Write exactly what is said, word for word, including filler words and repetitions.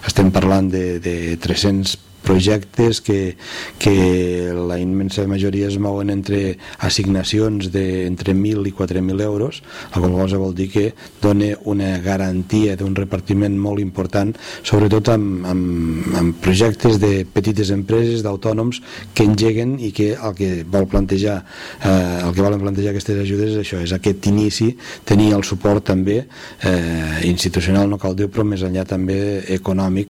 estem parlant de, de tres-cents projectes que, que la immensa majoria es mouen entre assignacions d'entre mil i quatre mil euros, la qual cosa vol dir que dona una garantia d'un repartiment molt important, sobretot amb, amb, amb projectes de petites empreses, d'autònoms que engeguen i que el que vol plantejar eh, el que volen plantejar aquestes ajudes és això, és aquest inici, tenir el suport també eh, institucional, no cal dir, però més enllà també econòmic